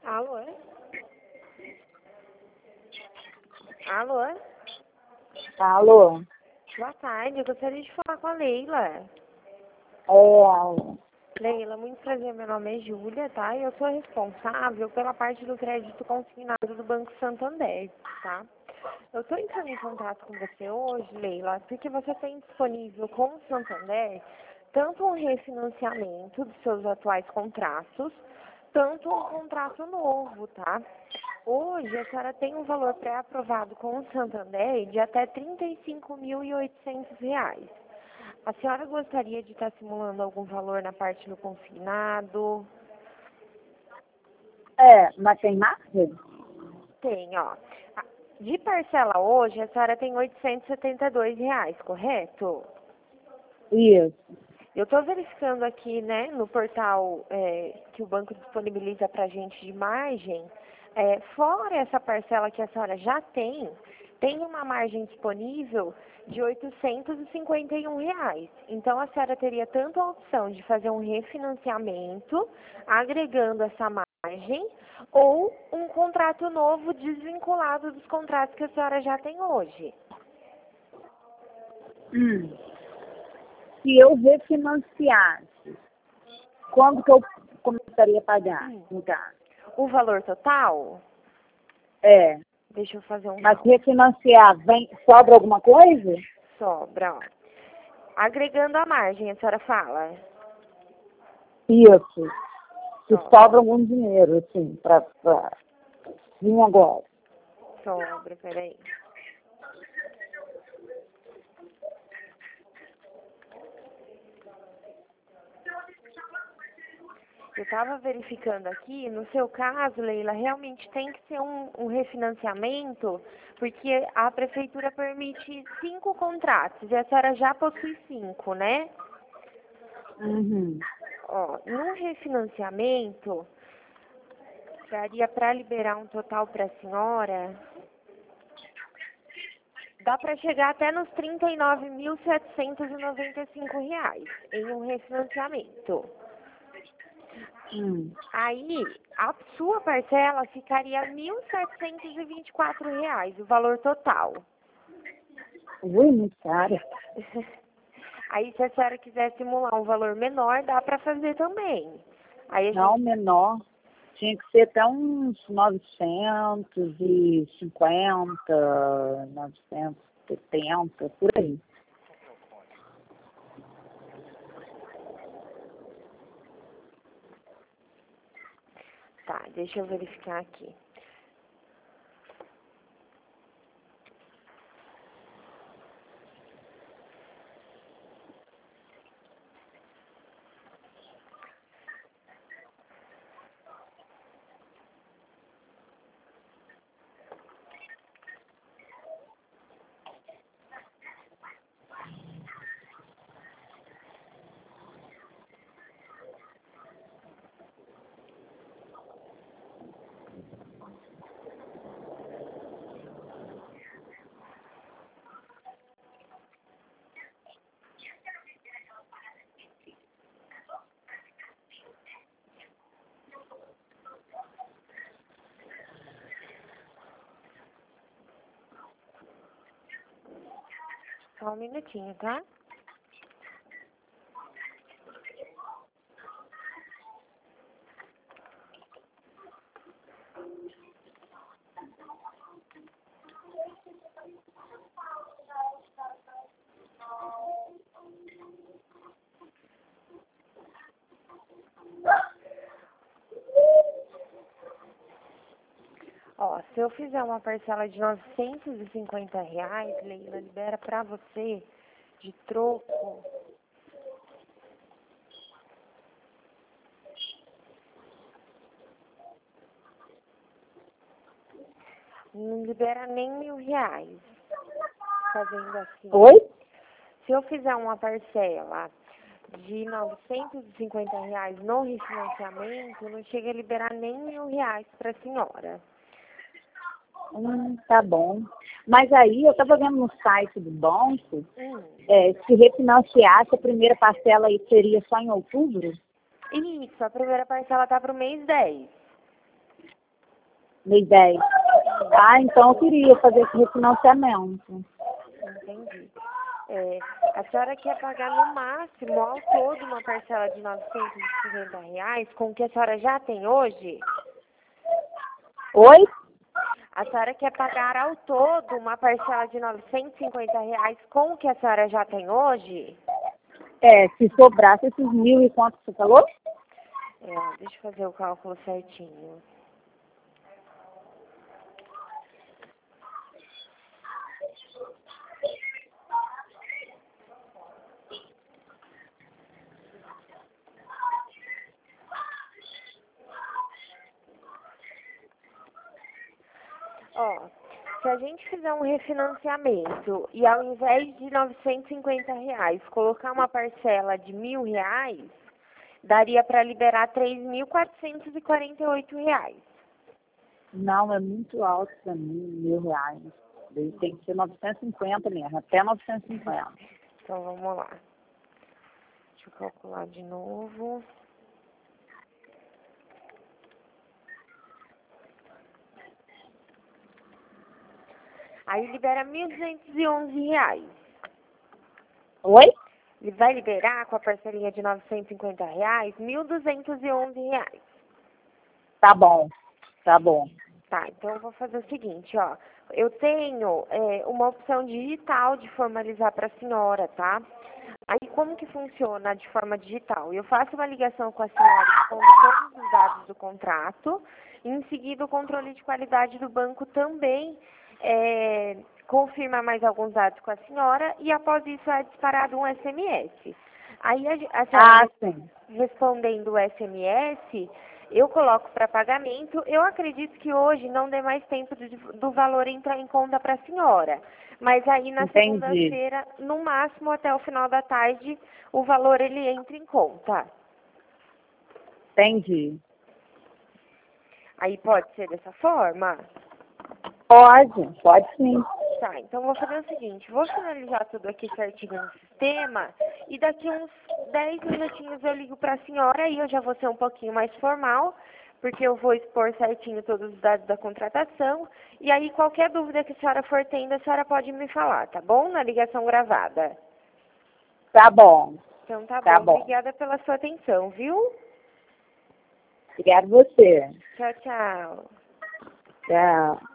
Alô? Alô? Alô? Boa tarde, eu gostaria de falar com a Leila. Leila, muito prazer, meu nome é Júlia, tá? E eu sou responsável pela parte do crédito consignado do Banco Santander, tá? Eu estou entrando em contato com você hoje, Leila, porque você tem disponível com o Santander tanto um refinanciamento dos seus atuais contratos, tanto um contrato novo, tá? Hoje, a senhora tem um valor pré-aprovado com o Santander de até R$ 35.800. A senhora gostaria de estar simulando algum valor na parte do consignado? Mas tem margem? Tem, ó. De parcela hoje, a senhora tem R$ 872, correto? Isso. Eu estou verificando aqui, né, no portal que o banco disponibiliza para a gente de margem, fora essa parcela que a senhora já tem uma margem disponível de R$ 851. Então, a senhora teria tanto a opção de fazer um refinanciamento, agregando essa margem, ou um contrato novo desvinculado dos contratos que a senhora já tem hoje. Se eu refinanciasse, quando que eu começaria a pagar, no caso? O valor total? É. Deixa eu fazer um Mas cálculo. refinanciar, sobra alguma coisa? Sobra, ó. Agregando a margem, a senhora fala? Isso. Se Sobra. sobra algum dinheiro, assim, pra vir agora. Sobra, peraí. Eu estava verificando aqui, no seu caso, Leila, realmente tem que ser um refinanciamento, porque a prefeitura permite 5 contratos, e a senhora já possui 5, né? Uhum. Ó, no refinanciamento, daria para liberar um total para a senhora, dá para chegar até nos R$ 39.795 em um refinanciamento. Aí, a sua parcela ficaria R$ 1.724, o valor total. Ui, muito caro. Aí, se a senhora quiser simular um valor menor, dá para fazer também. Aí Não, menor. Tinha que ser até uns 950, 970, por aí. Tá, deixa eu verificar aqui. Só um minutinho, tá? Ó, se eu fizer uma parcela de R$ 950, Leila, libera pra você de troco. Não libera nem R$ 1.000 fazendo assim. Oi? Se eu fizer uma parcela de R$ 950 no refinanciamento, não chega a liberar nem R$ 1.000 para a senhora. Tá bom. Mas aí eu estava vendo no site do banco, se refinanciasse, a primeira parcela aí seria só em outubro? Isso, a primeira parcela tá para o mês 10. mês 10. Ah, então eu queria fazer esse refinanciamento. Entendi. A senhora quer pagar no máximo, ao todo, uma parcela de R$ 950 com o que a senhora já tem hoje? Oi? A senhora quer pagar ao todo uma parcela de R$ 950 com o que a senhora já tem hoje? Se sobrasse esses 1.000 e quanto você falou? Deixa eu fazer o cálculo certinho. Se a gente fizer um refinanciamento e ao invés de R$ 950 colocar uma parcela de R$ 1.000, daria para liberar R$ 3.448. Não, é muito alto para mim, R$ 1.000. Tem que ser 950 mesmo, até 950. Então vamos lá. Deixa eu calcular de novo. Aí libera R$ 1.211. Oi? Ele vai liberar com a parcelinha de R$ 950, R$ 1.211. Tá bom, tá bom. Tá, então eu vou fazer o seguinte, eu tenho uma opção digital de formalizar para a senhora, tá? Aí como que funciona de forma digital? Eu faço uma ligação com a senhora, expondo todos os dados do contrato, e em seguida o controle de qualidade do banco também confirma mais alguns dados com a senhora e após isso é disparado um SMS. Aí a senhora respondendo o SMS, eu coloco para pagamento. Eu acredito que hoje não dê mais tempo do valor entrar em conta para a senhora. Mas aí na segunda-feira, no máximo até o final da tarde, o valor ele entra em conta. Entendi. Aí pode ser dessa forma? Pode sim. Tá, então vou fazer o seguinte, vou finalizar tudo aqui certinho no sistema e daqui uns 10 minutinhos eu ligo para a senhora e eu já vou ser um pouquinho mais formal, porque eu vou expor certinho todos os dados da contratação e aí qualquer dúvida que a senhora for tendo, a senhora pode me falar, tá bom? Na ligação gravada. Tá bom. Então tá bom. Obrigada pela sua atenção, viu? Obrigada a você. Tchau, tchau. Tchau.